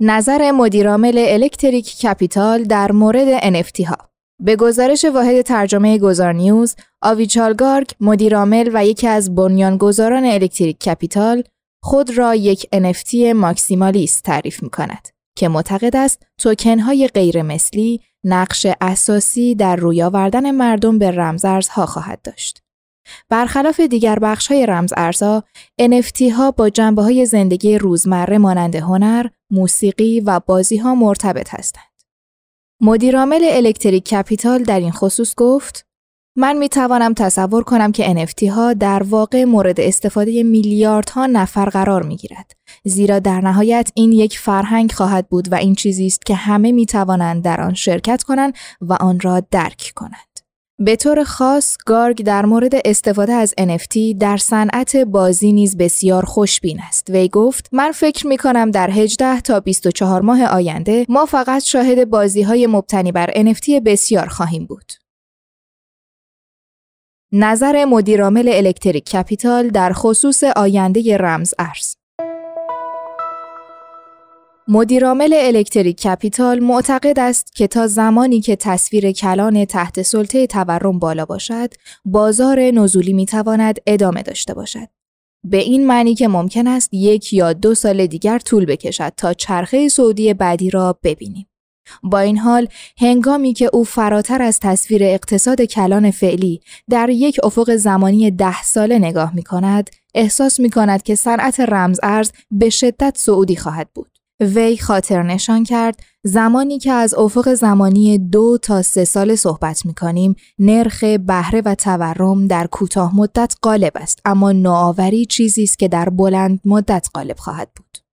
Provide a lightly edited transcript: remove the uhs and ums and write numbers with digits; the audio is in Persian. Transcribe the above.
نظر مدیرعامل الکتریک کپیتال در مورد NFT ها. به گزارش واحد ترجمه گذارنیوز، آویچال گارگ، مدیرعامل و یکی از بنیانگذاران الکتریک کپیتال، خود را یک NFT ماکسیمالیست تعریف می‌کند که معتقد است توکن‌های غیرمثلی نقش اساسی در روی آوردن مردم به رمزارزها خواهد داشت. برخلاف دیگر بخش‌های رمزارزها، NFT‌ها با جنبه‌های زندگی روزمره مانند هنر، موسیقی و بازی‌ها مرتبط هستند. مدیرعامل الکتریک کپیتال در این خصوص گفت: من می‌توانم تصور کنم که NFT‌ها در واقع مورد استفاده میلیاردها نفر قرار می‌گیرد، زیرا در نهایت این یک فرهنگ خواهد بود و این چیزی است که همه می‌توانند در آن شرکت کنند و آن را درک کنند. به طور خاص، گارگ در مورد استفاده از NFT در صنعت بازی نیز بسیار خوشبین است. وی گفت: من فکر می‌کنم در 18 تا 24 ماه آینده ما فقط شاهد بازی‌های مبتنی بر NFT بسیار خواهیم بود. نظر مدیرعامل الکتریک کپیتال در خصوص آینده رمز ارز. مدیرعامل الکتریک کپیتال معتقد است که تا زمانی که تصویر کلان تحت سلطه تورم بالا باشد، بازار نزولی میتواند ادامه داشته باشد. به این معنی که ممکن است 1 یا 2 سال دیگر طول بکشد تا چرخه صعودی بعدی را ببینیم. با این حال، هنگامی که او فراتر از تصویر اقتصاد کلان فعلی در یک افق زمانی 10 ساله نگاه می‌کند، احساس می‌کند که صنعت رمز ارز به شدت صعودی خواهد بود. وی خاطر نشان کرد زمانی که از افق زمانی 2 تا 3 سال صحبت می‌کنیم، نرخ بهره و تورم در کوتاه مدت غالب است، اما نوآوری چیزی است که در بلند مدت غالب خواهد بود.